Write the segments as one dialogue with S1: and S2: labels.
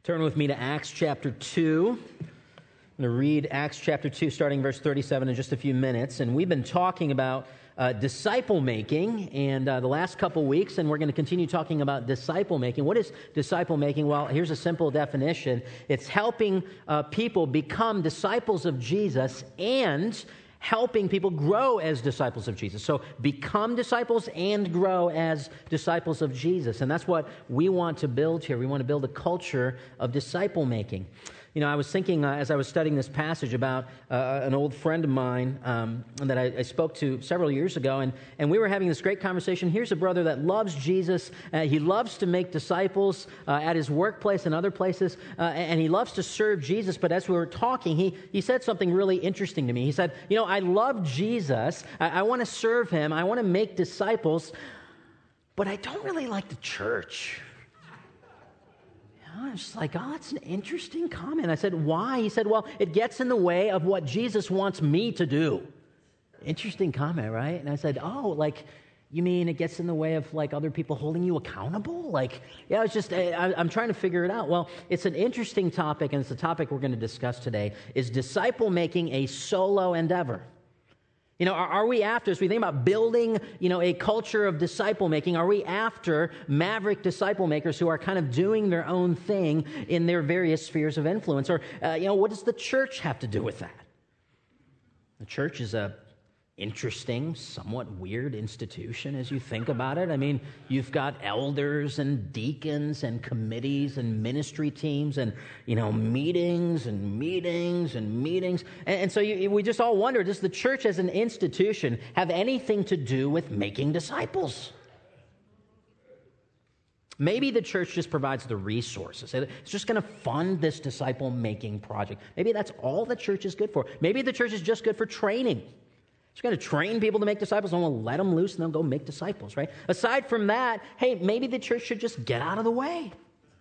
S1: Turn with me to Acts chapter 2. I'm going to read Acts chapter 2, starting verse 37 in just a few minutes. And we've been talking about disciple making and the last couple weeks, and we're going to continue talking about disciple making. What is disciple making? Well, here's a simple definition. It's helping people become disciples of Jesus and helping people grow as disciples of Jesus. So become disciples and grow as disciples of Jesus. And that's what we want to build here. We want to build a culture of disciple making. You know, I was thinking as I was studying this passage about an old friend of mine that I spoke to several years ago, and we were having this great conversation. Here's a brother that loves Jesus. He loves to make disciples at his workplace and other places, and he loves to serve Jesus. But as we were talking, he said something really interesting to me. He said, you know, I love Jesus. I want to serve him. I want to make disciples, but I don't really like the church. I was just like, oh, that's an interesting comment. I said, why? He said, well, it gets in the way of what Jesus wants me to do. Interesting comment, right? And I said, oh, like, you mean it gets in the way of, like, other people holding you accountable? Like, yeah, it's just, I'm trying to figure it out. Well, it's an interesting topic, and it's the topic we're going to discuss today. Is disciple making a solo endeavor? You know, are we after, as we think about building, you know, a culture of disciple making, are we after maverick disciple makers who are kind of doing their own thing in their various spheres of influence? Or, you know, what does the church have to do with that? The church is a interesting, somewhat weird institution as you think about it. I mean, you've got elders and deacons and committees and ministry teams and, you know, meetings and meetings and meetings. And so we just all wonder, does the church as an institution have anything to do with making disciples? Maybe the church just provides the resources. It's just going to fund this disciple-making project. Maybe that's all the church is good for. Maybe the church is just good for training. It's going to train people to make disciples, and we'll let them loose, and they'll go make disciples, right? Aside from that, hey, maybe the church should just get out of the way.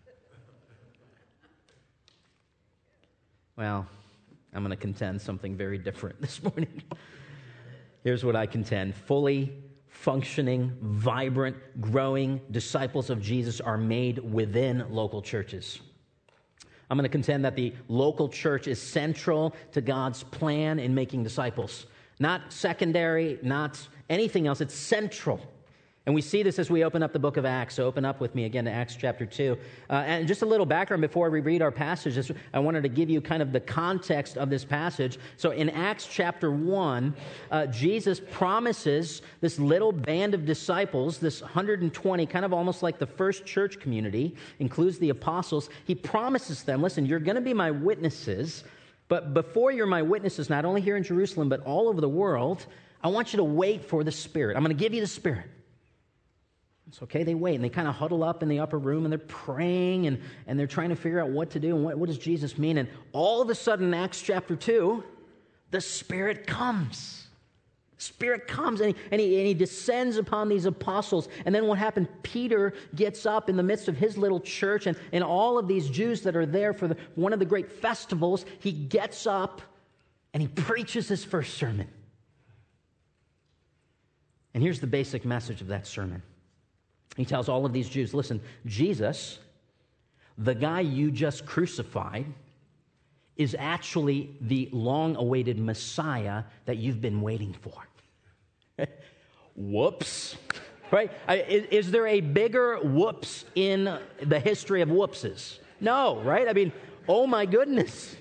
S1: Well, I'm going to contend something very different this morning. Here's what I contend. Fully functioning, vibrant, growing disciples of Jesus are made within local churches. I'm going to contend that the local church is central to God's plan in making disciples. Not secondary, not anything else. It's central. And we see this as we open up the book of Acts. So open up with me again to Acts chapter 2. And just a little background before we read our passage. I wanted to give you kind of the context of this passage. So in Acts chapter 1, Jesus promises this little band of disciples, this 120, kind of almost like the first church community, includes the apostles. He promises them, listen, you're going to be my witnesses. But before you're my witnesses, not only here in Jerusalem, but all over the world, I want you to wait for the Spirit. I'm going to give you the Spirit. It's okay, they wait, and they kind of huddle up in the upper room, and they're praying, and they're trying to figure out what to do, and what does Jesus mean? And all of a sudden, in Acts chapter 2, the Spirit comes. Spirit comes, and he descends upon these apostles. And then what happened? Peter gets up in the midst of his little church, and all of these Jews that are there for one of the great festivals, he gets up, and he preaches his first sermon. And here's the basic message of that sermon. He tells all of these Jews, listen, Jesus, the guy you just crucified, is actually the long-awaited Messiah that you've been waiting for. Whoops. Right? Is there a bigger whoops in the history of whoopses? No, right? I mean, oh my goodness.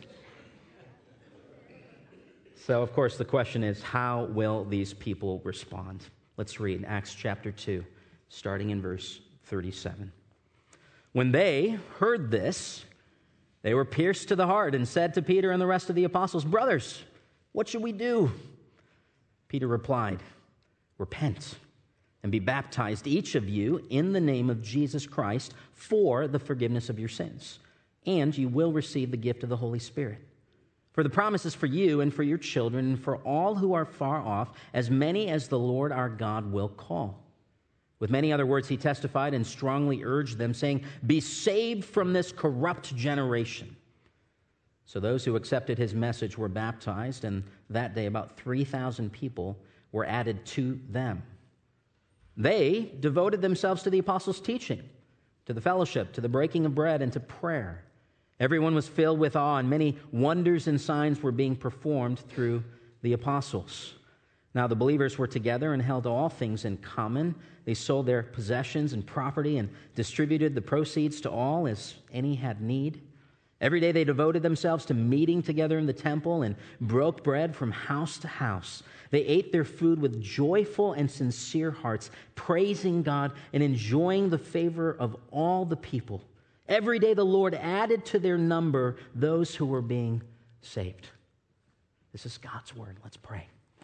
S1: So, of course, the question is, how will these people respond? Let's read Acts chapter 2, starting in verse 37. When they heard this, they were pierced to the heart and said to Peter and the rest of the apostles, brothers, what should we do? Peter replied, repent and be baptized, each of you, in the name of Jesus Christ for the forgiveness of your sins, and you will receive the gift of the Holy Spirit. For the promise is for you and for your children and for all who are far off, as many as the Lord our God will call. With many other words, he testified and strongly urged them, saying, be saved from this corrupt generation. So those who accepted his message were baptized, and that day about 3,000 people were added to them. They devoted themselves to the apostles' teaching, to the fellowship, to the breaking of bread, and to prayer. Everyone was filled with awe, and many wonders and signs were being performed through the apostles. Now the believers were together and held all things in common. They sold their possessions and property and distributed the proceeds to all as any had need. Every day they devoted themselves to meeting together in the temple and broke bread from house to house. They ate their food with joyful and sincere hearts, praising God and enjoying the favor of all the people. Every day the Lord added to their number those who were being saved. This is God's word. Let's pray.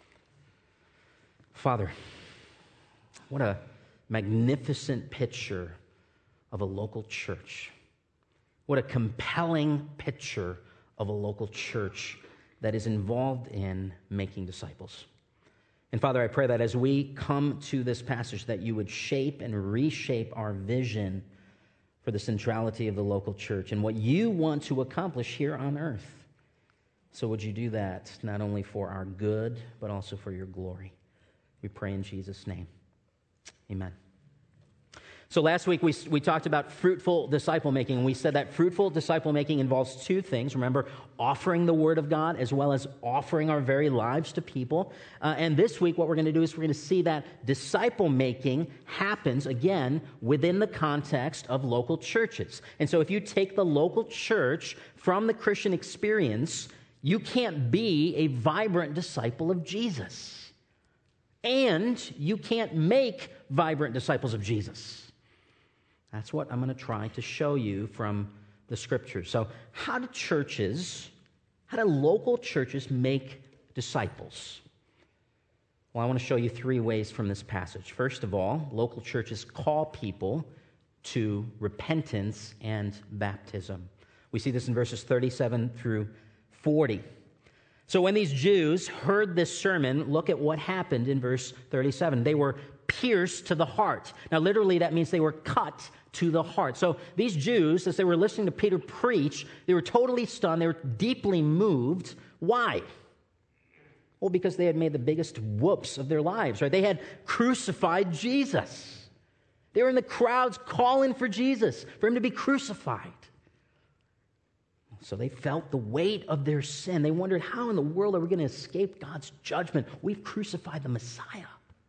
S1: Father, what a magnificent picture of a local church. What a compelling picture of a local church that is involved in making disciples. And Father, I pray that as we come to this passage, that you would shape and reshape our vision for the centrality of the local church and what you want to accomplish here on earth. So would you do that not only for our good, but also for your glory? We pray in Jesus' name. Amen. So last week we talked about fruitful disciple making, and we said that fruitful disciple making involves two things. Remember, offering the Word of God as well as offering our very lives to people. And this week what we're going to do is we're going to see that disciple making happens, again, within the context of local churches. And so if you take the local church from the Christian experience, you can't be a vibrant disciple of Jesus. And you can't make vibrant disciples of Jesus. That's what I'm going to try to show you from the Scriptures. So how do local churches make disciples? Well, I want to show you three ways from this passage. First of all, local churches call people to repentance and baptism. We see this in verses 37 through 40. So when these Jews heard this sermon, look at what happened in verse 37. They were pierced to the heart. Now, literally, that means they were cut to the heart. So these Jews, as they were listening to Peter preach, they were totally stunned. They were deeply moved. Why? Well, because they had made the biggest whoops of their lives, right? They had crucified Jesus. They were in the crowds calling for Jesus, for him to be crucified. So they felt the weight of their sin. They wondered, how in the world are we going to escape God's judgment? We've crucified the Messiah.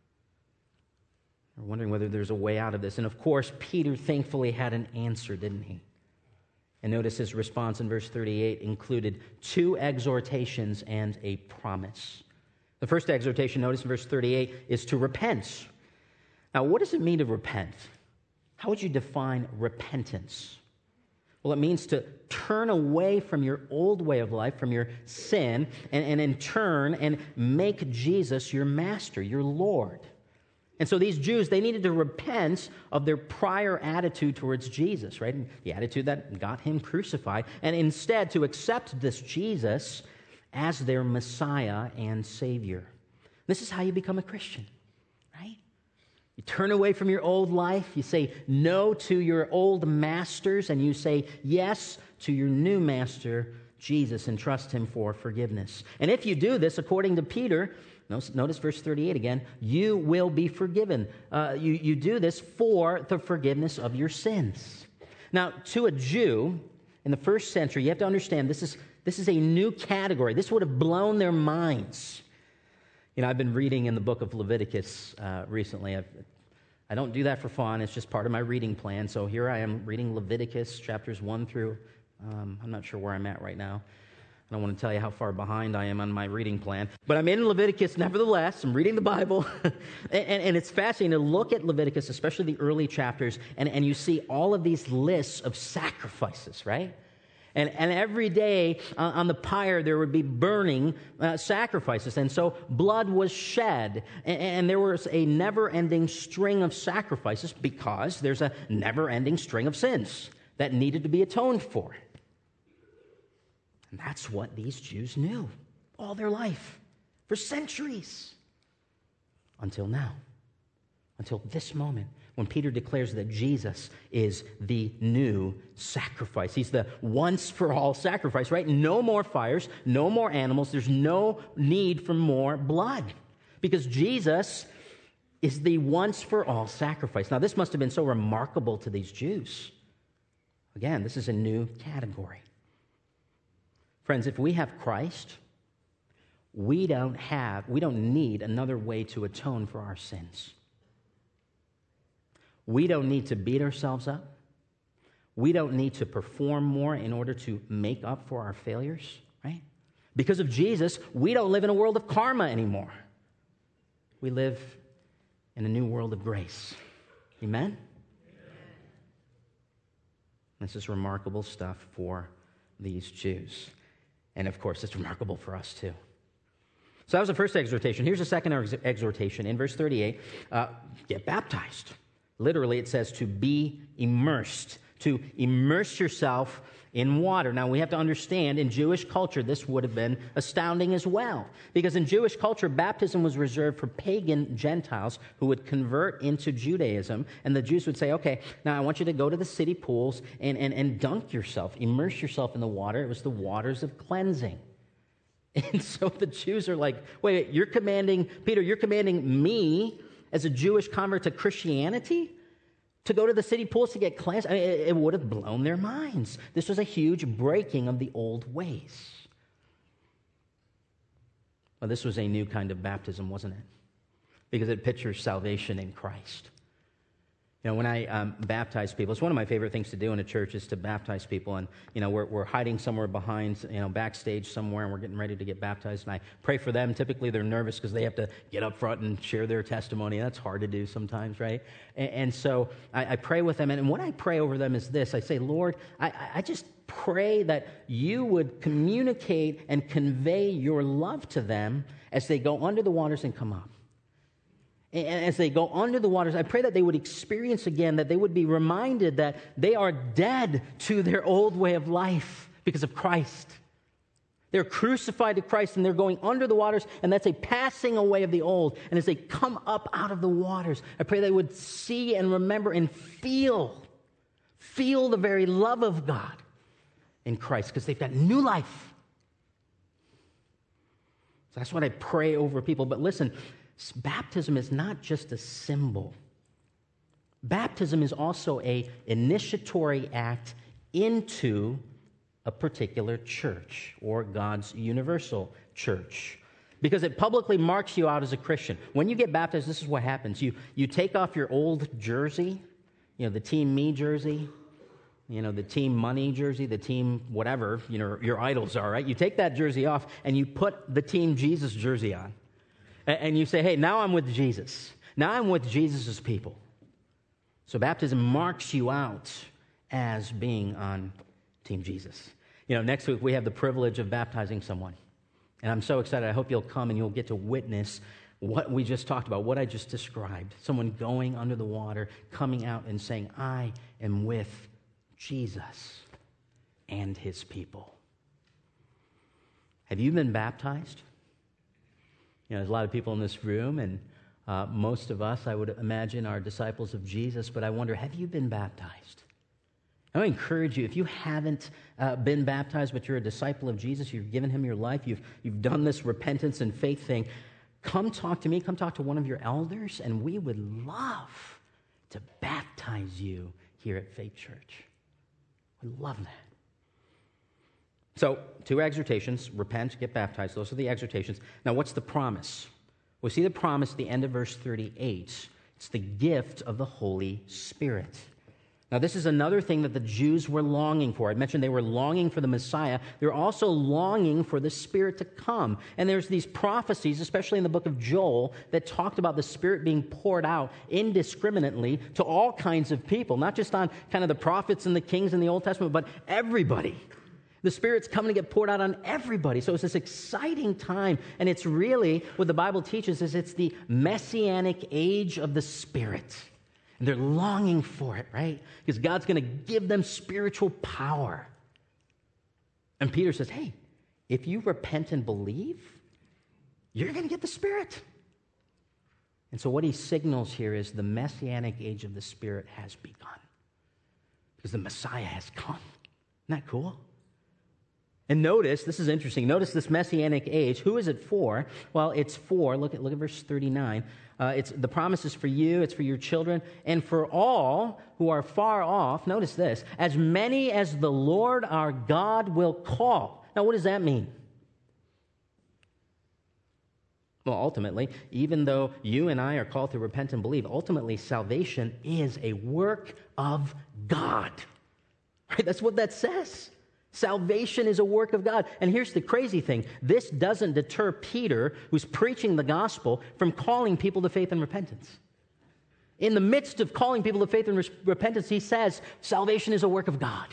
S1: They're wondering whether there's a way out of this. And of course, Peter thankfully had an answer, didn't he? And notice his response in verse 38 included two exhortations and a promise. The first exhortation, notice in verse 38, is to repent. Now, what does it mean to repent? How would you define repentance? Well, it means to turn away from your old way of life, from your sin, and in turn, and make Jesus your master, your Lord. And so these Jews, they needed to repent of their prior attitude towards Jesus, right? The attitude that got him crucified, and instead to accept this Jesus as their Messiah and Savior. This is how you become a Christian, right? You turn away from your old life, you say no to your old masters, and you say yes to your new master, Jesus, and trust him for forgiveness. And if you do this, according to Peter, notice verse 38 again, you will be forgiven. You do this for the forgiveness of your sins. Now, to a Jew in the first century, you have to understand this is a new category. This would have blown their minds. You know, I've been reading in the book of Leviticus recently. I don't do that for fun. It's just part of my reading plan. So here I am reading Leviticus chapters 1 through, I'm not sure where I'm at right now. I don't want to tell you how far behind I am on my reading plan. But I'm in Leviticus nevertheless. I'm reading the Bible. and it's fascinating to look at Leviticus, especially the early chapters, and you see all of these lists of sacrifices, right? And every day on the pyre there would be burning sacrifices. And so blood was shed. And there was a never-ending string of sacrifices because there's a never-ending string of sins that needed to be atoned for. And that's what these Jews knew all their life, for centuries, until now, until this moment, when Peter declares that Jesus is the new sacrifice. He's the once-for-all sacrifice, right? No more fires, no more animals. There's no need for more blood, because Jesus is the once-for-all sacrifice. Now, this must have been so remarkable to these Jews. Again, this is a new category. Friends, if we have Christ, we don't need another way to atone for our sins. We don't need to beat ourselves up. We don't need to perform more in order to make up for our failures, right? Because of Jesus, we don't live in a world of karma anymore. We live in a new world of grace. Amen? This is remarkable stuff for these Jews. And of course, it's remarkable for us too. So that was the first exhortation. Here's the second exhortation. In verse 38, get baptized. Literally, it says to be immersed, to immerse yourself in water. Now, we have to understand, in Jewish culture, this would have been astounding as well. Because in Jewish culture, baptism was reserved for pagan Gentiles who would convert into Judaism. And the Jews would say, okay, now I want you to go to the city pools and dunk yourself, immerse yourself in the water. It was the waters of cleansing. And so the Jews are like, wait, you're commanding me as a Jewish convert to Christianity to go to the city pools to get cleansed? I mean, it would have blown their minds. This was a huge breaking of the old ways. Well, this was a new kind of baptism, wasn't it? Because it pictures salvation in Christ. You know, when I baptize people, it's one of my favorite things to do in a church is to baptize people. And, you know, we're hiding somewhere behind, backstage somewhere, and we're getting ready to get baptized. And I pray for them. Typically, they're nervous because they have to get up front and share their testimony. That's hard to do sometimes, right? And so I pray with them. And what I pray over them is this. I say, Lord, I just pray that you would communicate and convey your love to them as they go under the waters and come up. And as they go under the waters, I pray that they would experience again, that they would be reminded that they are dead to their old way of life because of Christ. They're crucified to Christ and they're going under the waters, and that's a passing away of the old. And as they come up out of the waters, I pray they would see and remember and feel the very love of God in Christ because they've got new life. So that's what I pray over people. But listen, baptism is not just a symbol. Baptism is also an initiatory act into a particular church or God's universal church, because it publicly marks you out as a Christian. When you get baptized, this is what happens. You take off your old jersey, the Team Me jersey, the Team Money jersey, the Team whatever, your idols are, right? You take that jersey off and you put the Team Jesus jersey on. And you say, hey, now I'm with Jesus. Now I'm with Jesus' people. So baptism marks you out as being on Team Jesus. Next week we have the privilege of baptizing someone. And I'm so excited. I hope you'll come and you'll get to witness what we just talked about, what I just described. Someone going under the water, coming out and saying, I am with Jesus and his people. Have you been baptized? There's a lot of people in this room, and most of us, I would imagine, are disciples of Jesus, but I wonder, have you been baptized? I would encourage you, if you haven't been baptized, but you're a disciple of Jesus, you've given him your life, you've done this repentance and faith thing, come talk to me, come talk to one of your elders, and we would love to baptize you here at Faith Church. We love that. So, 2 exhortations, repent, get baptized. Those are the exhortations. Now, what's the promise? We see the promise at the end of verse 38. It's the gift of the Holy Spirit. Now, this is another thing that the Jews were longing for. I mentioned they were longing for the Messiah. They're also longing for the Spirit to come. And there's these prophecies, especially in the book of Joel, that talked about the Spirit being poured out indiscriminately to all kinds of people, not just on kind of the prophets and the kings in the Old Testament, but everybody. The Spirit's coming to get poured out on everybody. So it's this exciting time. And it's really, what the Bible teaches is it's the messianic age of the Spirit. And they're longing for it, right? Because God's going to give them spiritual power. And Peter says, hey, if you repent and believe, you're going to get the Spirit. And so what he signals here is the messianic age of the Spirit has begun. Because the Messiah has come. Isn't that cool? And notice, this is interesting, notice this messianic age. Who is it for? Well, it's for, look at verse 39. The promise is for you, it's for your children, and for all who are far off, notice this, as many as the Lord our God will call. Now, what does that mean? Well, ultimately, even though you and I are called to repent and believe, ultimately salvation is a work of God. Right? That's what that says. Salvation is a work of God. And here's the crazy thing. This doesn't deter Peter, who's preaching the gospel, from calling people to faith and repentance. In the midst of calling people to faith and repentance, he says, salvation is a work of God.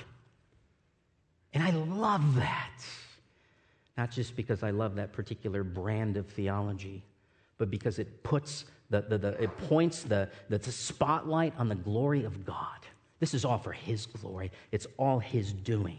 S1: And I love that. Not just because I love that particular brand of theology, but because it puts it points the spotlight on the glory of God. This is all for His glory. It's all His doing.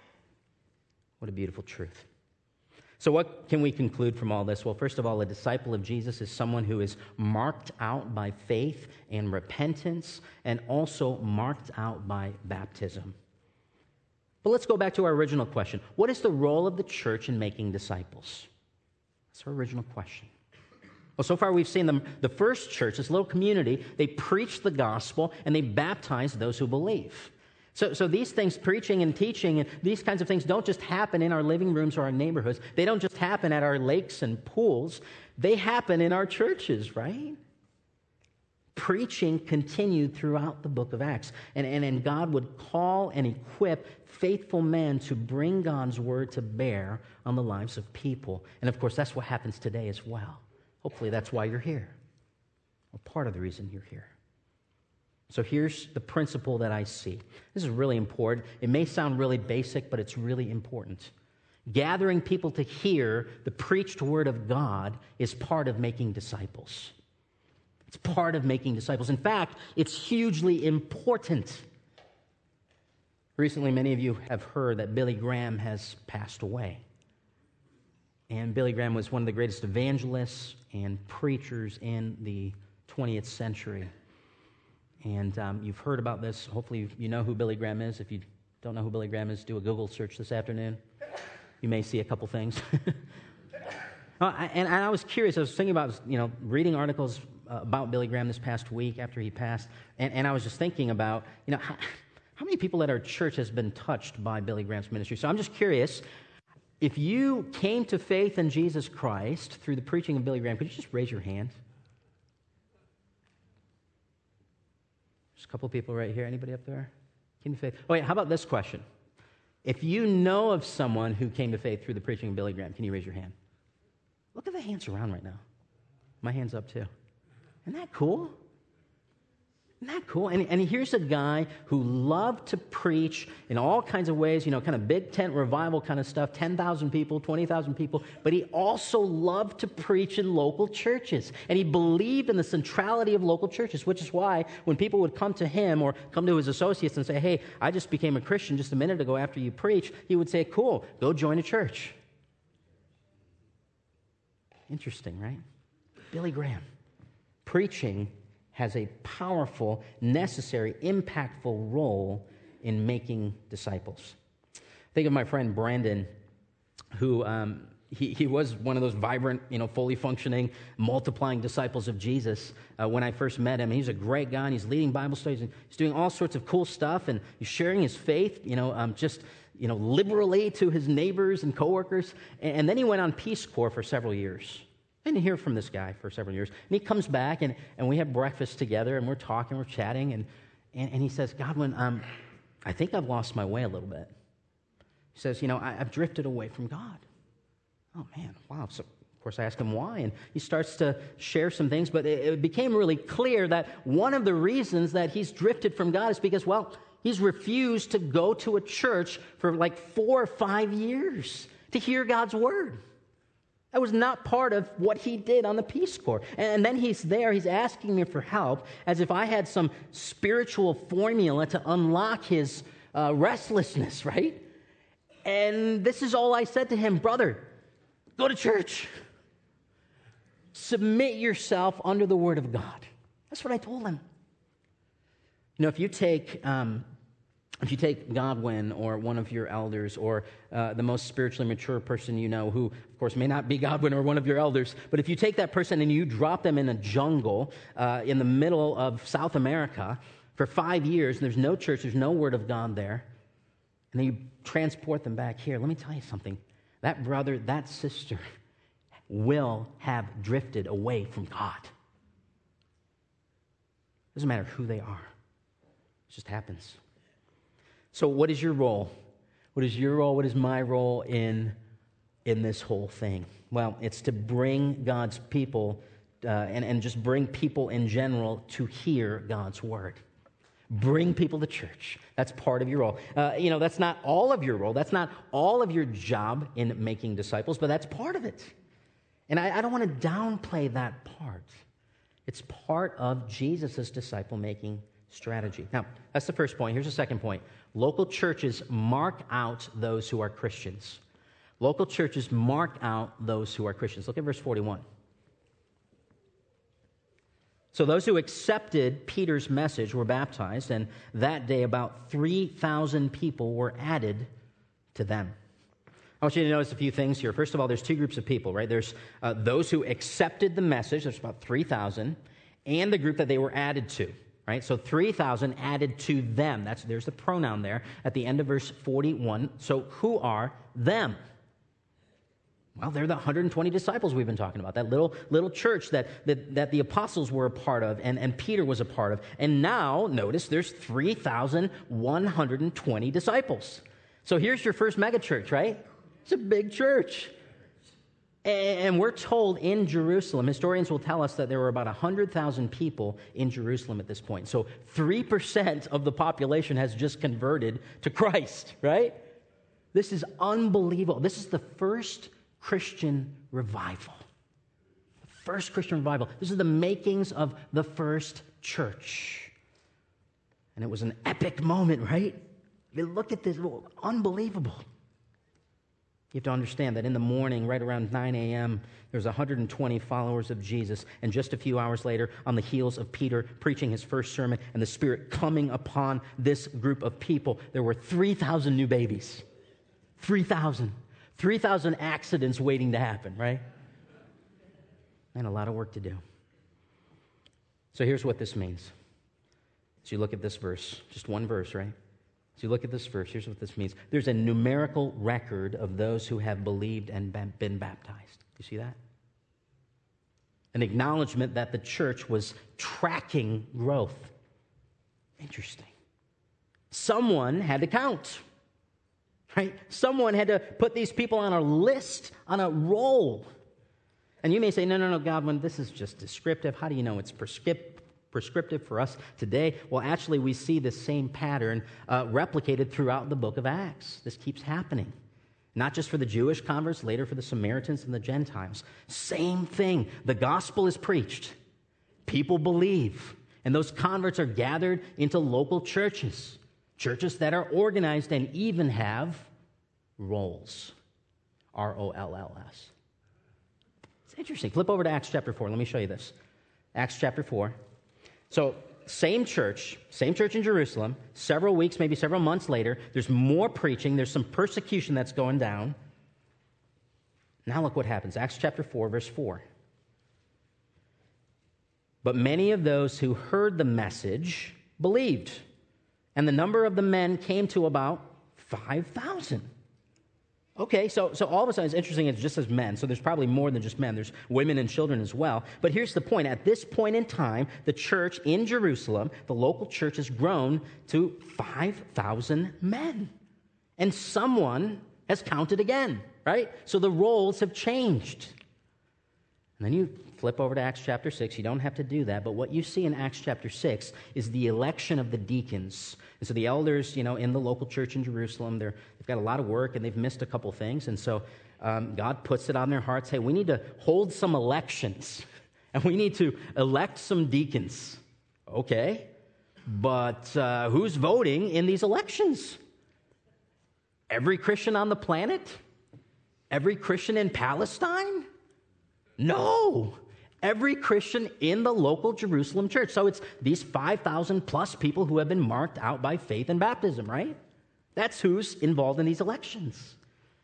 S1: What a beautiful truth. So what can we conclude from all this? Well, first of all, a disciple of Jesus is someone who is marked out by faith and repentance, and also marked out by baptism. But let's go back to our original question. What is the role of the church in making disciples? That's our original question. Well, so far we've seen the first church, this little community, they preach the gospel and they baptize those who believe. So these things, preaching and teaching, and these kinds of things don't just happen in our living rooms or our neighborhoods. They don't just happen at our lakes and pools. They happen in our churches, right? Preaching continued throughout the book of Acts. And God would call and equip faithful men to bring God's word to bear on the lives of people. And of course, that's what happens today as well. Hopefully that's why you're here, or part of the reason you're here. So here's the principle that I see. This is really important. It may sound really basic, but it's really important. Gathering people to hear the preached word of God is part of making disciples. It's part of making disciples. In fact, it's hugely important. Recently, many of you have heard that Billy Graham has passed away. And Billy Graham was one of the greatest evangelists and preachers in the 20th century. And you've heard about this. Hopefully you know who Billy Graham is. If you don't know who Billy Graham is, do a Google search this afternoon. You may see a couple things. And I was curious. I was thinking about, reading articles about Billy Graham this past week after he passed. And I was just thinking about, how many people at our church has been touched by Billy Graham's ministry? So I'm just curious, if you came to faith in Jesus Christ through the preaching of Billy Graham, could you just raise your hand? There's a couple people right here. Anybody up there? Came to faith. Oh, wait, how about this question? If you know of someone who came to faith through the preaching of Billy Graham, can you raise your hand? Look at the hands around right now. My hand's up too. Isn't that cool? Isn't that cool? And here's a guy who loved to preach in all kinds of ways, kind of big tent revival kind of stuff, 10,000 people, 20,000 people, but he also loved to preach in local churches. And he believed in the centrality of local churches, which is why when people would come to him or come to his associates and say, hey, I just became a Christian just a minute ago after you preach, he would say, cool, go join a church. Interesting, right? Billy Graham. Preaching has a powerful, necessary, impactful role in making disciples. Think of my friend Brandon, who he was one of those vibrant, fully functioning, multiplying disciples of Jesus when I first met him. He's a great guy, and he's leading Bible studies, and he's doing all sorts of cool stuff, and he's sharing his faith, liberally to his neighbors and coworkers. And then he went on Peace Corps for several years. I didn't hear from this guy for several years. And he comes back, and we have breakfast together, and we're talking, we're chatting, and he says, Godwin, I think I've lost my way a little bit. He says, I've drifted away from God. Oh, man, wow. So, of course, I ask him why, and he starts to share some things, but it became really clear that one of the reasons that he's drifted from God is because, he's refused to go to a church for like 4 or 5 years to hear God's word. That was not part of what he did on the Peace Corps. And then he's there, he's asking me for help, as if I had some spiritual formula to unlock his restlessness, right? And this is all I said to him, brother, go to church. Submit yourself under the word of God. That's what I told him. If you take Godwin or one of your elders or the most spiritually mature person who, of course, may not be Godwin or one of your elders, but if you take that person and you drop them in a jungle in the middle of South America for 5 years, and there's no church, there's no word of God there, and then you transport them back here, let me tell you something. that brother, that sister will have drifted away from God. Doesn't matter who they are. It just happens. So what is your role? What is your role? What is my role in this whole thing? Well, it's to bring God's people and just bring people in general to hear God's word. Bring people to church. That's part of your role. That's not all of your role. That's not all of your job in making disciples, but that's part of it. And I don't want to downplay that part. It's part of Jesus' disciple-making strategy. Now, that's the first point. Here's the second point. Local churches mark out those who are Christians. Local churches mark out those who are Christians. Look at verse 41. So those who accepted Peter's message were baptized, and that day about 3,000 people were added to them. I want you to notice a few things here. First of all, there's two groups of people, right? There's those who accepted the message, there's about 3,000, and the group that they were added to, right? So 3,000 added to them. There's the pronoun there at the end of verse 41. So who are them? Well, they're the 120 disciples we've been talking about, that little church that the apostles were a part of and Peter was a part of. And now, notice, there's 3,120 disciples. So here's your first megachurch, right? It's a big church. And we're told in Jerusalem, historians will tell us that there were about 100,000 people in Jerusalem at this point. So 3% of the population has just converted to Christ, right? This is unbelievable. This is the first Christian revival. The first Christian revival. This is the makings of the first church. And it was an epic moment, right? You look at this, unbelievable. You have to understand that in the morning, right around 9 a.m., there's 120 followers of Jesus. And just a few hours later, on the heels of Peter preaching his first sermon and the Spirit coming upon this group of people, there were 3,000 new babies. 3,000. 3,000 accidents waiting to happen, right? And a lot of work to do. So here's what this means. As you look at this verse, just one verse, right? As you look at this verse, here's what this means. There's a numerical record of those who have believed and been baptized. You see that? An acknowledgement that the church was tracking growth. Interesting. Someone had to count. Right? Someone had to put these people on a list, on a roll. And you may say, no, Godwin, this is just descriptive. How do you know it's prescriptive for us today? Well, actually, we see the same pattern replicated throughout the book of Acts. This keeps happening. Not just for the Jewish converts, later for the Samaritans and the Gentiles. Same thing. The gospel is preached. People believe. And those converts are gathered into local churches. Churches that are organized and even have rolls. R-O-L-L-S. It's interesting. Flip over to Acts chapter 4. Let me show you this. Acts chapter 4. So, same church in Jerusalem, several weeks, maybe several months later, there's more preaching, there's some persecution that's going down. Now look what happens. Acts chapter 4, verse 4. But many of those who heard the message believed. And the number of the men came to about 5,000. Okay, so all of a sudden, it's interesting, it's just as men, so there's probably more than just men. There's women and children as well. But here's the point. At this point in time, the church in Jerusalem, the local church, has grown to 5,000 men. And someone has counted again, right? So the roles have changed. And then you flip over to Acts chapter 6. You don't have to do that. But what you see in Acts chapter 6 is the election of the deacons. And so the elders, in the local church in Jerusalem, they've got a lot of work and they've missed a couple things. And so God puts it on their hearts, hey, we need to hold some elections. And we need to elect some deacons. Okay, but who's voting in these elections? Every Christian on the planet? Every Christian in Palestine? No. Every Christian in the local Jerusalem church. So it's these 5,000 plus people who have been marked out by faith and baptism, right? That's who's involved in these elections.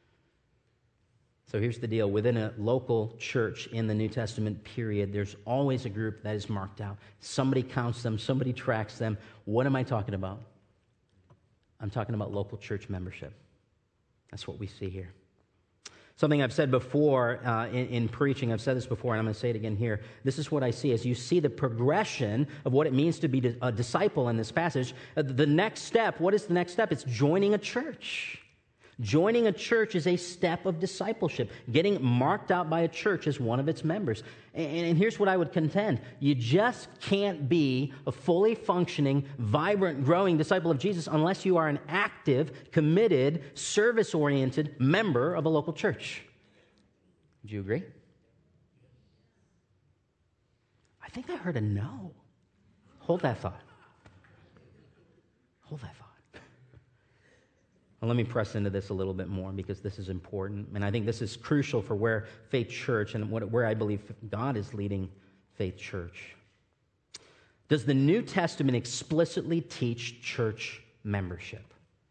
S1: So here's the deal. Within a local church in the New Testament period, there's always a group that is marked out. Somebody counts them. Somebody tracks them. What am I talking about? I'm talking about local church membership. That's what we see here. Something I've said before in preaching, I've said this before, and I'm going to say it again here. This is what I see as you see the progression of what it means to be a disciple in this passage. The next step, what is the next step? It's joining a church. Joining a church is a step of discipleship. Getting marked out by a church as one of its members. And here's what I would contend. You just can't be a fully functioning, vibrant, growing disciple of Jesus unless you are an active, committed, service-oriented member of a local church. Would you agree? I think I heard a no. Hold that thought. Hold that thought. Well, let me press into this a little bit more because this is important. And I think this is crucial for where Faith Church and where I believe God is leading Faith Church. Does the New Testament explicitly teach church membership?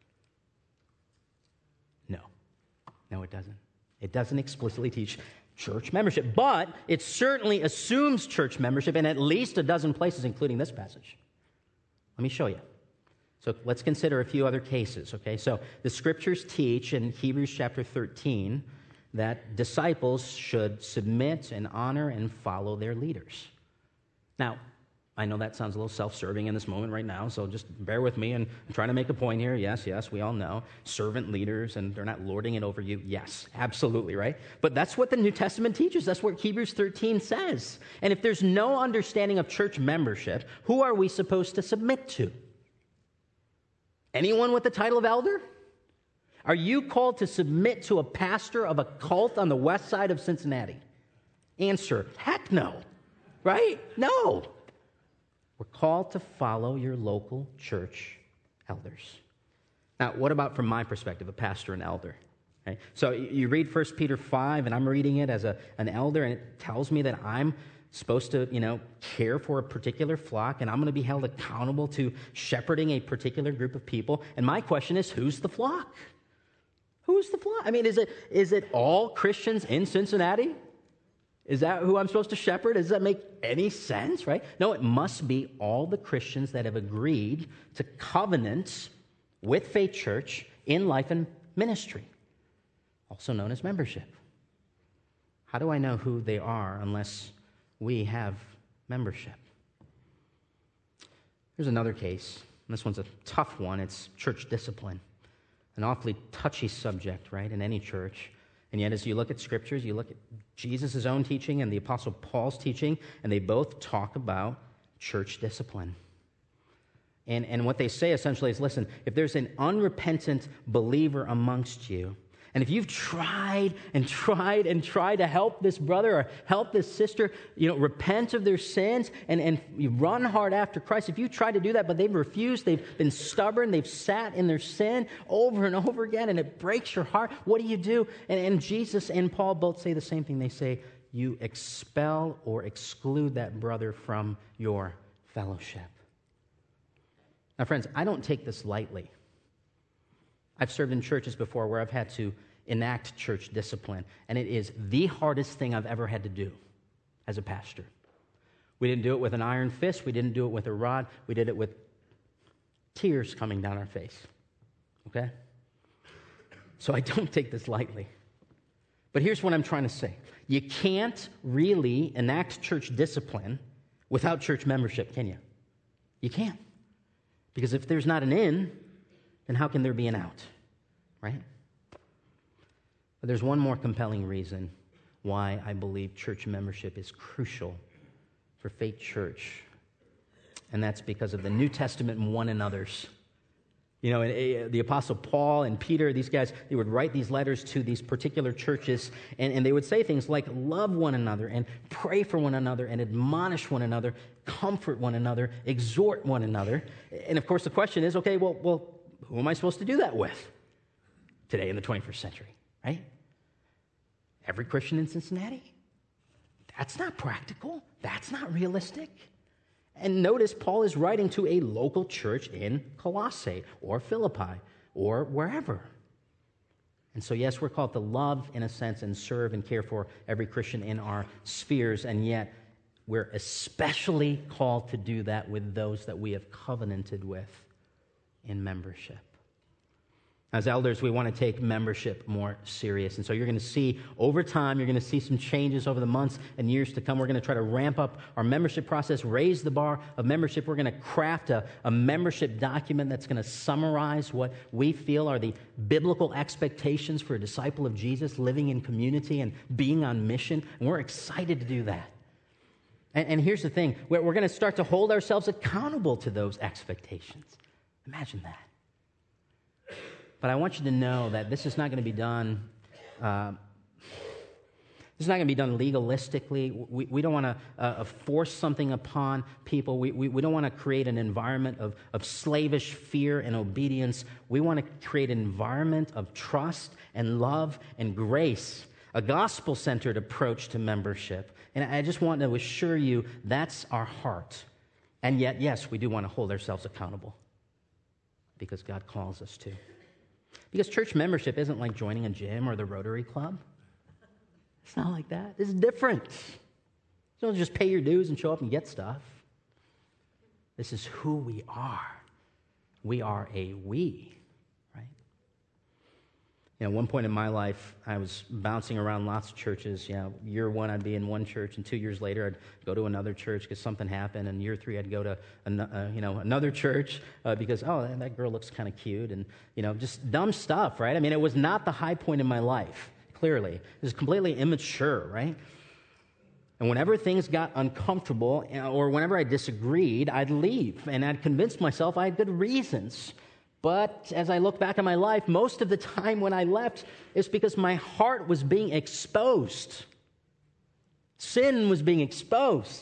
S1: No. No, it doesn't. It doesn't explicitly teach church membership, but it certainly assumes church membership in at least a dozen places, including this passage. Let me show you. So let's consider a few other cases, okay? So the scriptures teach in Hebrews chapter 13 that disciples should submit and honor and follow their leaders. Now, I know that sounds a little self-serving in this moment right now, so just bear with me, and I'm trying to make a point here. Yes, we all know. Servant leaders, and they're not lording it over you. Yes, absolutely, right? But that's what the New Testament teaches. That's what Hebrews 13 says. And if there's no understanding of church membership, who are we supposed to submit to? Anyone with the title of elder? Are you called to submit to a pastor of a cult on the west side of Cincinnati? Answer, heck no, right? No. We're called to follow your local church elders. Now, what about from my perspective, a pastor and elder? Okay? So you read 1 Peter 5, and I'm reading it as an elder, and it tells me that I'm supposed to, care for a particular flock, and I'm going to be held accountable to shepherding a particular group of people. And my question is, who's the flock? Who's the flock? I mean, is it all Christians in Cincinnati? Is that who I'm supposed to shepherd? Does that make any sense, right? No, it must be all the Christians that have agreed to covenant with Faith Church in life and ministry, also known as membership. How do I know who they are unless we have membership? There's another case. This one's a tough one. It's church discipline. An awfully touchy subject, right, in any church. And yet, as you look at scriptures, you look at Jesus' own teaching and the Apostle Paul's teaching, and they both talk about church discipline. And what they say essentially is, listen, if there's an unrepentant believer amongst you, and if you've tried to help this brother or help this sister, repent of their sins and you run hard after Christ, if you try to do that, but they've refused, they've been stubborn, they've sat in their sin over and over again, and it breaks your heart, what do? And Jesus and Paul both say the same thing. They say, you expel or exclude that brother from your fellowship. Now, friends, I don't take this lightly. I've served in churches before where I've had to enact church discipline, and it is the hardest thing I've ever had to do as a pastor. We didn't do it with an iron fist. We didn't do it with a rod. We did it with tears coming down our face, okay? So I don't take this lightly. But here's what I'm trying to say. You can't really enact church discipline without church membership, can you? You can't. Because if there's not an in, then how can there be an out, right? But there's one more compelling reason why I believe church membership is crucial for Faith Church, and that's because of the New Testament one another's. The Apostle Paul and Peter, these guys, they would write these letters to these particular churches, and they would say things like, love one another, and pray for one another, and admonish one another, comfort one another, exhort one another. And of course, the question is, okay, well, who am I supposed to do that with today in the 21st century, right? Every Christian in Cincinnati? That's not practical. That's not realistic. And notice Paul is writing to a local church in Colossae or Philippi or wherever. And so, yes, we're called to love, in a sense, and serve and care for every Christian in our spheres, and yet we're especially called to do that with those that we have covenanted with in membership. As elders, we want to take membership more serious. And so you're going to see over time, you're going to see some changes over the months and years to come. We're going to try to ramp up our membership process, raise the bar of membership. We're going to craft a membership document that's going to summarize what we feel are the biblical expectations for a disciple of Jesus living in community and being on mission. And we're excited to do that. And here's the thing. We're going to start to hold ourselves accountable to those expectations. Imagine that. But I want you to know that this is not going to be done. This is not going to be done legalistically. We don't want to force something upon people. We don't want to create an environment of slavish fear and obedience. We want to create an environment of trust and love and grace, a gospel-centered approach to membership. And I just want to assure you that's our heart. And yet, yes, we do want to hold ourselves accountable because God calls us to. Because church membership isn't like joining a gym or the Rotary Club. It's not like that. It's different. You don't just pay your dues and show up and get stuff. This is who we are. We are a we, right? At one point in my life, I was bouncing around lots of churches. Year one, I'd be in one church, and 2 years later, I'd go to another church because something happened. And year three, I'd go to another church because, that girl looks kind of cute, and just dumb stuff, right? I mean, it was not the high point in my life. Clearly, it was completely immature, right? And whenever things got uncomfortable, or whenever I disagreed, I'd leave, and I'd convince myself I had good reasons. But as I look back on my life, most of the time when I left, it's because my heart was being exposed. Sin was being exposed,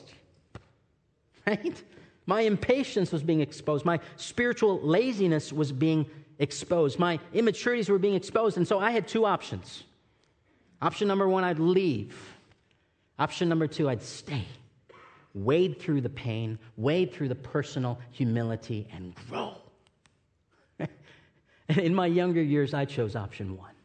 S1: right? My impatience was being exposed. My spiritual laziness was being exposed. My immaturities were being exposed. And so I had two options. Option number one, I'd leave. Option number two, I'd stay. Wade through the pain, wade through the personal humility, and grow. In my younger years, I chose option one.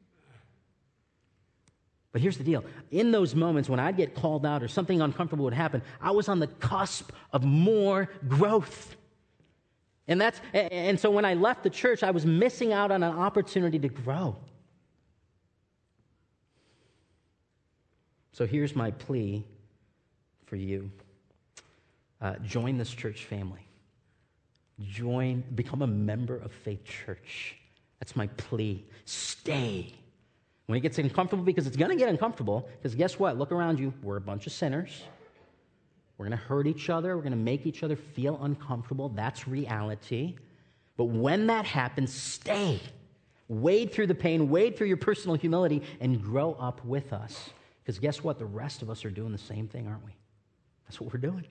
S1: But here's the deal. In those moments when I'd get called out or something uncomfortable would happen, I was on the cusp of more growth. And so when I left the church, I was missing out on an opportunity to grow. So here's my plea for you. Join this church family. Become a member of Faith Church. That's my plea. Stay. When it gets uncomfortable, because it's going to get uncomfortable, because guess what? Look around you. We're a bunch of sinners. We're going to hurt each other. We're going to make each other feel uncomfortable. That's reality. But when that happens, stay. Wade through the pain, wade through your personal humility, and grow up with us. Because guess what? The rest of us are doing the same thing, aren't we? That's what we're doing.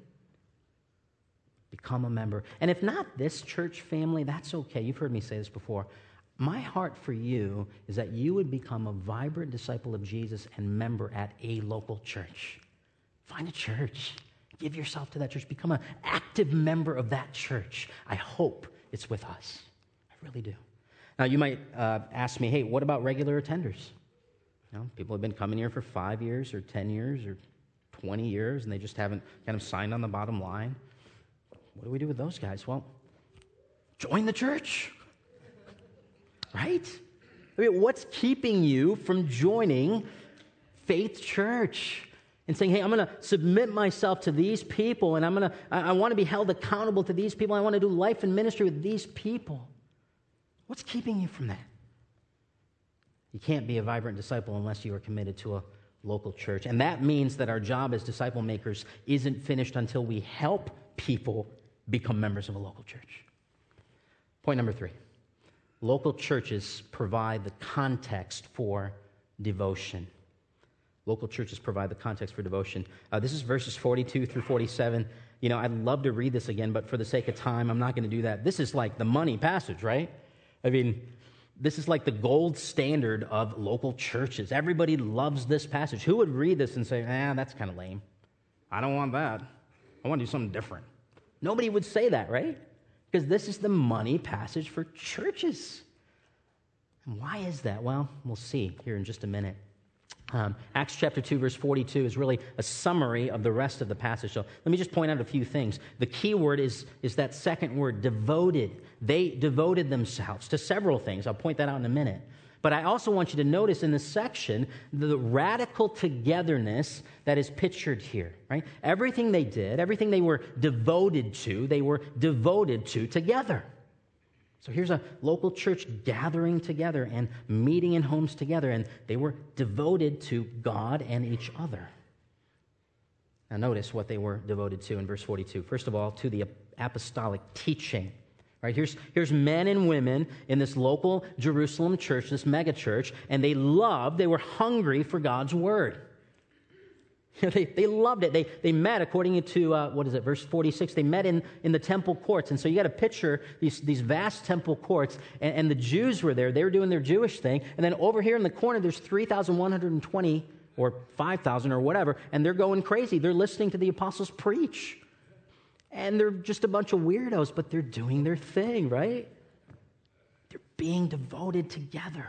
S1: Become a member. And if not this church family, that's okay. You've heard me say this before. My heart for you is that you would become a vibrant disciple of Jesus and member at a local church. Find a church. Give yourself to that church. Become an active member of that church. I hope it's with us. I really do. Now, you might ask me, hey, what about regular attenders? People have been coming here for 5 years or 10 years or 20 years, and they just haven't kind of signed on the bottom line. What do we do with those guys? Well, join the church, right? I mean, what's keeping you from joining Faith Church and saying, hey, I'm going to submit myself to these people, and I want to be held accountable to these people. I want to do life and ministry with these people. What's keeping you from that? You can't be a vibrant disciple unless you are committed to a local church. And that means that our job as disciple makers isn't finished until we help people become members of a local church. Point number 3. Local churches provide the context for devotion. Local churches provide the context for devotion. This is verses 42 through 47. I'd love to read this again, but for the sake of time, I'm not going to do that. This is like the money passage, right? I mean, this is like the gold standard of local churches. Everybody loves this passage. Who would read this and say, that's kind of lame. I don't want that. I want to do something different. Nobody would say that, right? Because this is the money passage for churches. And why is that? Well, we'll see here in just a minute. Acts chapter 2, verse 42 is really a summary of the rest of the passage. So let me just point out a few things. The key word is that second word, devoted. They devoted themselves to several things. I'll point that out in a minute. But I also want you to notice in this section the radical togetherness that is pictured here, right? Everything they did, everything they were devoted to together. So here's a local church gathering together and meeting in homes together, and they were devoted to God and each other. Now notice what they were devoted to in verse 42. First of all, to the apostolic teaching. Right, here's men and women in this local Jerusalem church, this mega church, and they were hungry for God's word. They loved it. They met, according to, verse 46, they met in the temple courts. And so you got to picture these vast temple courts, and the Jews were there. They were doing their Jewish thing. And then over here in the corner, there's 3,120 or 5,000 or whatever, and they're going crazy. They're listening to the apostles preach. And they're just a bunch of weirdos, but they're doing their thing, right? They're being devoted together.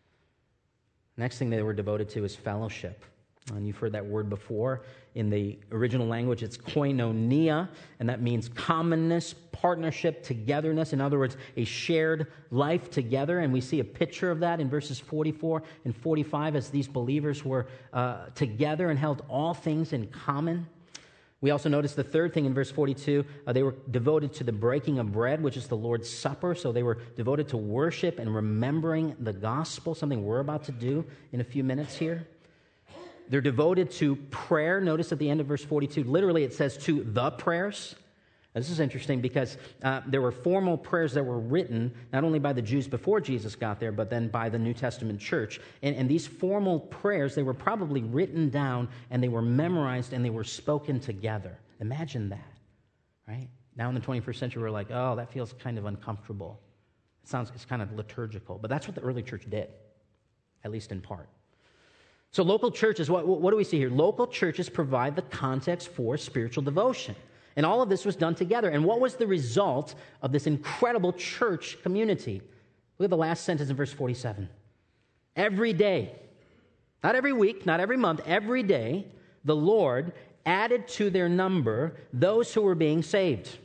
S1: Next thing they were devoted to is fellowship. And you've heard that word before. In the original language, it's koinonia, and that means commonness, partnership, togetherness. In other words, a shared life together. And we see a picture of that in verses 44 and 45 as these believers were together and held all things in common. We also notice the third thing in verse 42, they were devoted to the breaking of bread, which is the Lord's Supper. So they were devoted to worship and remembering the gospel, something we're about to do in a few minutes here. They're devoted to prayer. Notice at the end of verse 42, literally it says to the prayers. Now, this is interesting because there were formal prayers that were written not only by the Jews before Jesus got there, but then by the New Testament church. And these formal prayers, they were probably written down and they were memorized and they were spoken together. Imagine that, right? Now in the 21st century, we're like, oh, that feels kind of uncomfortable. It's kind of liturgical. But that's what the early church did, at least in part. So local churches, what do we see here? Local churches provide the context for spiritual devotion. And all of this was done together. And what was the result of this incredible church community? Look at the last sentence in verse 47. Every day, not every week, not every month, every day, the Lord added to their number those who were being saved.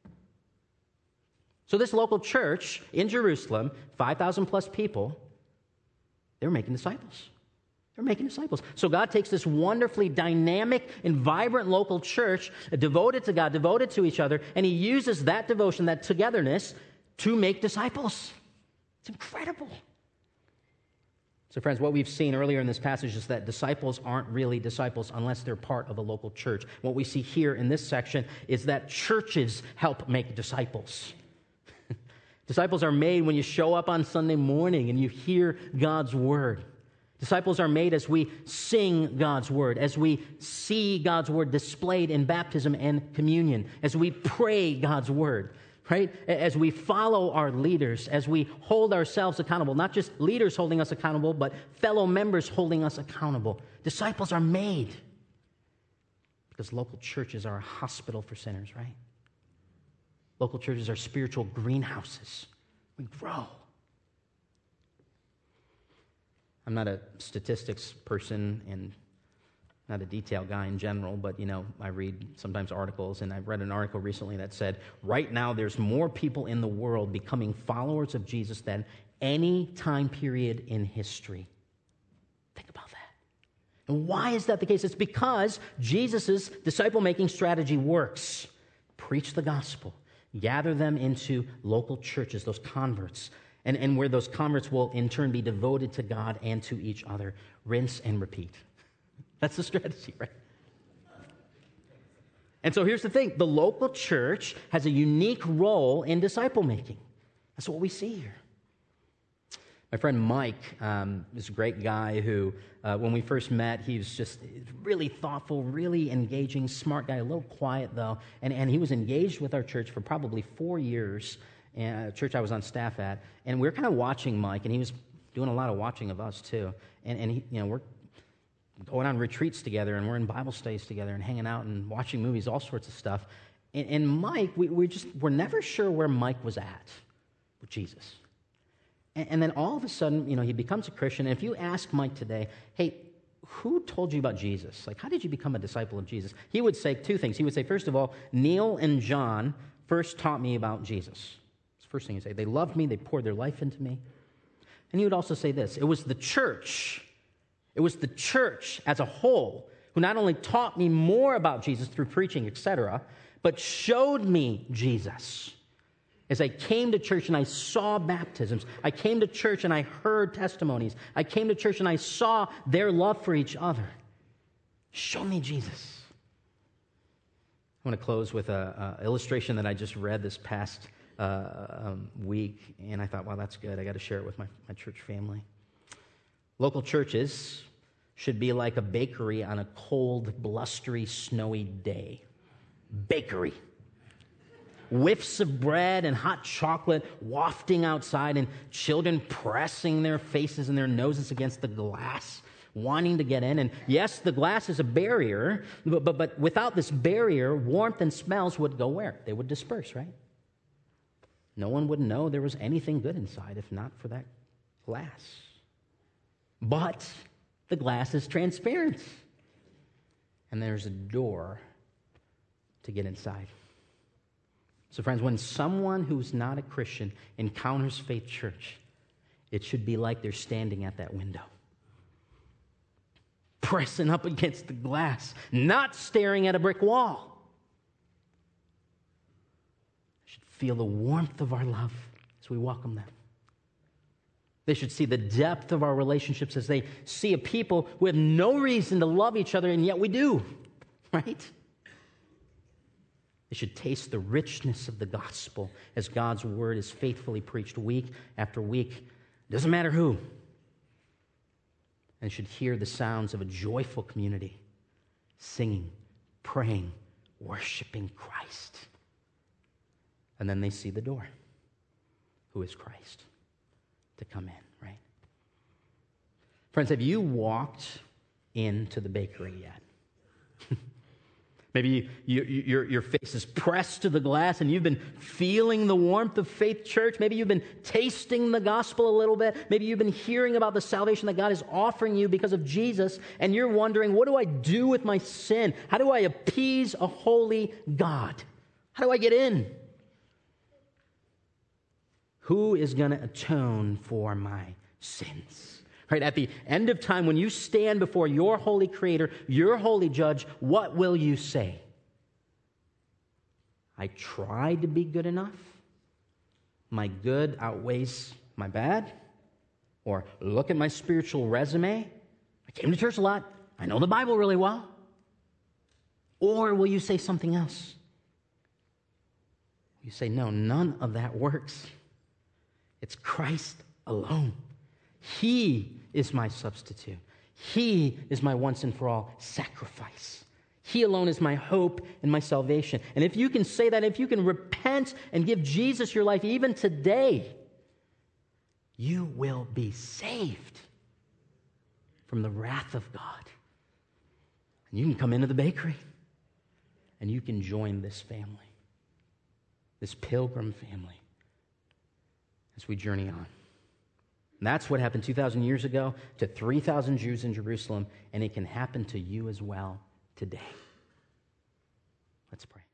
S1: So this local church in Jerusalem, 5,000 plus people, they were making disciples. They're making disciples. So God takes this wonderfully dynamic and vibrant local church, devoted to God, devoted to each other, and he uses that devotion, that togetherness, to make disciples. It's incredible. So friends, what we've seen earlier in this passage is that disciples aren't really disciples unless they're part of a local church. What we see here in this section is that churches help make disciples. Disciples are made when you show up on Sunday morning and you hear God's word. Disciples are made as we sing God's word, as we see God's word displayed in baptism and communion, as we pray God's word, right? As we follow our leaders, as we hold ourselves accountable, not just leaders holding us accountable, but fellow members holding us accountable. Disciples are made because local churches are a hospital for sinners, right? Local churches are spiritual greenhouses. We grow. I'm not a statistics person and not a detail guy in general, but, I read sometimes articles, and I read an article recently that said, right now there's more people in the world becoming followers of Jesus than any time period in history. Think about that. And why is that the case? It's because Jesus' disciple-making strategy works. Preach the gospel. Gather them into local churches, those converts, and where those converts will in turn be devoted to God and to each other. Rinse and repeat. That's the strategy, right? And so here's the thing. The local church has a unique role in disciple making. That's what we see here. My friend Mike is a great guy who, when we first met, he was just really thoughtful, really engaging, smart guy, a little quiet though. And he was engaged with our church for probably 4 years, a church I was on staff at. And we were kind of watching Mike, and he was doing a lot of watching of us too. And he, we're going on retreats together, and we're in Bible studies together, and hanging out and watching movies, all sorts of stuff. And Mike, we're never sure where Mike was at with Jesus. And then all of a sudden, he becomes a Christian. And if you ask Mike today, hey, who told you about Jesus? Like, how did you become a disciple of Jesus? He would say two things. He would say, first of all, Neil and John first taught me about Jesus. That's the first thing he'd say. They loved me. They poured their life into me. And he would also say this. It was the church. It was the church as a whole who not only taught me more about Jesus through preaching, etc., but showed me Jesus. As I came to church and I saw baptisms, I came to church and I heard testimonies, I came to church and I saw their love for each other. Show me Jesus. I want to close with an illustration that I just read this past week, and I thought, wow, that's good. I got to share it with my church family. Local churches should be like a bakery on a cold, blustery, snowy day. Bakery. Whiffs of bread and hot chocolate wafting outside, and children pressing their faces and their noses against the glass, wanting to get in. And yes, the glass is a barrier, but without this barrier, warmth and smells would go where? They would disperse, right? No one would know there was anything good inside if not for that glass. But the glass is transparent, and there's a door to get inside. So friends, when someone who's not a Christian encounters Faith Church, it should be like they're standing at that window, pressing up against the glass, not staring at a brick wall. They should feel the warmth of our love as we welcome them. They should see the depth of our relationships as they see a people who have no reason to love each other, and yet we do, right? They should taste the richness of the gospel as God's word is faithfully preached week after week. Doesn't matter who. And should hear the sounds of a joyful community, singing, praying, worshiping Christ. And then they see the door, who is Christ, to come in, right? Friends, have you walked into the bakery yet? Maybe your face is pressed to the glass and you've been feeling the warmth of Faith Church. Maybe you've been tasting the gospel a little bit. Maybe you've been hearing about the salvation that God is offering you because of Jesus, and you're wondering, what do I do with my sin? How do I appease a holy God? How do I get in? Who is going to atone for my sins? Right, at the end of time, when you stand before your holy Creator, your holy Judge, what will you say? I tried to be good enough. My good outweighs my bad. Or look at my spiritual resume. I came to church a lot. I know the Bible really well. Or will you say something else? You say, no, none of that works. It's Christ alone. He is my substitute. He is my once and for all sacrifice. He alone is my hope and my salvation. And if you can say that, if you can repent and give Jesus your life even today, you will be saved from the wrath of God. And you can come into the bakery and you can join this family, this pilgrim family, as we journey on. And that's what happened 2,000 years ago to 3,000 Jews in Jerusalem, and it can happen to you as well today. Let's pray.